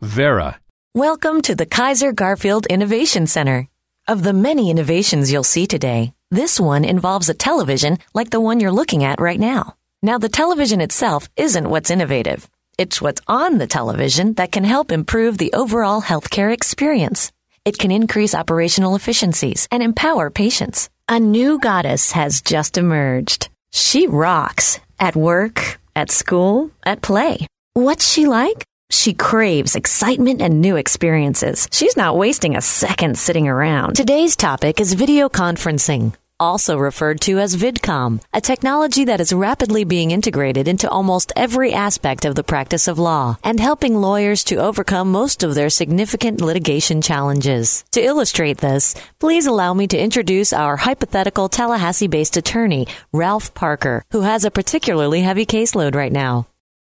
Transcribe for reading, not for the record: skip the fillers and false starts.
Vera. Welcome to the Kaiser Garfield Innovation Center. Of the many innovations you'll see today, this one involves a television like the one you're looking at right now. Now, the television itself isn't what's innovative. It's what's on the television that can help improve the overall healthcare experience. It can increase operational efficiencies and empower patients. A new goddess has just emerged. She rocks at work, at school, at play. What's she like? She craves excitement and new experiences. She's not wasting a second sitting around. Today's topic is video conferencing, also referred to as VidCom, a technology that is rapidly being integrated into almost every aspect of the practice of law and helping lawyers to overcome most of their significant litigation challenges. To illustrate this, please allow me to introduce our hypothetical Tallahassee-based attorney, Ralph Parker, who has a particularly heavy caseload right now.